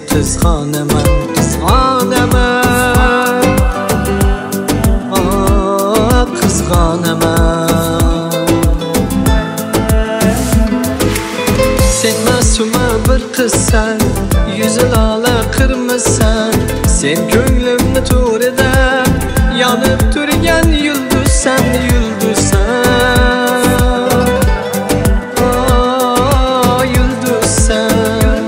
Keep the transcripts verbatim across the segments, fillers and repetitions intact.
qizg'onaman, qizg'onaman, oh, qizg'onaman. Sen masuma bir qizsan, yuzi lola qirmisan. Sen ko'nglimni to'rida yonib turgan yulduzsan, yulduzsan, oh, yulduzsan.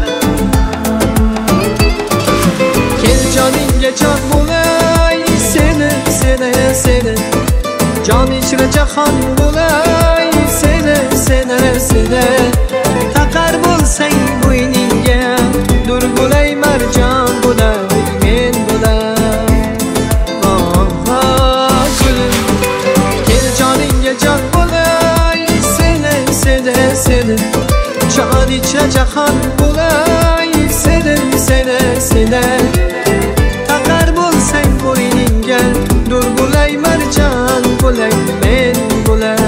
Kel joningga jon bo'lay, seni, seni, seni. Jon ichra jahon bo'lay, seni, seni, seni. Taqar bo'lsang bo'yningga, dur bo'lay marjon bo'lay, men bo'lay. Oh, oh, gulim. Kel joningga jon bo'lay, seni, seni, seni. Jon ichra jahon bo'lay, seni, seni, seni. Taqar bo'lsang bo'yningga, dur bo'lay marjon bo'lay, men bo'lay.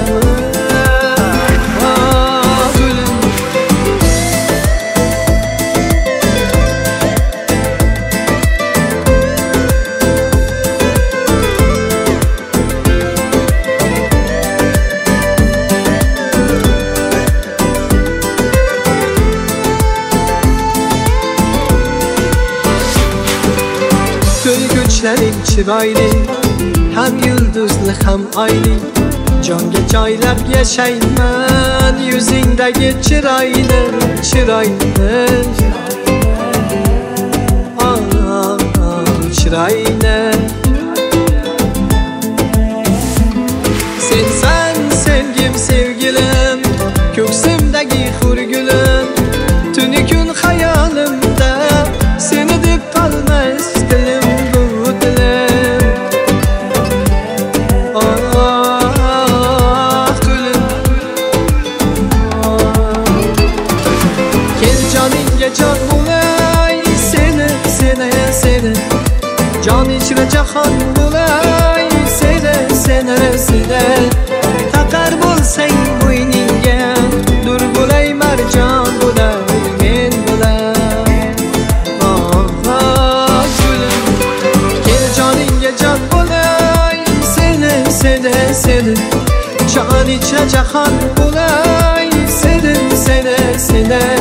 Ko'zlaring chiroyli, ham yulduzli ham oyli. Jonga joylab yashayman yuzingdagi chiroyli, chiroyli. Oh, oh, chiroyli. Sensan sevgim, sevgilim, ko'ksimdagi hurgulim. Tuni kun xayolimda seni deb qolmas dilim. Jon bo'lay, seni, seni, seni. Jon ichra jahon bo'lay, seni, seni, seni. Taqar bo'lsang bo'yningga, dur bo'lay marjon bo'lay, men bo'lay. Oh, oh, gulim. Kel joningga jon bo'lay, seni, seni, seni. Jon ichra jahon bo'lay, seni, seni, seni.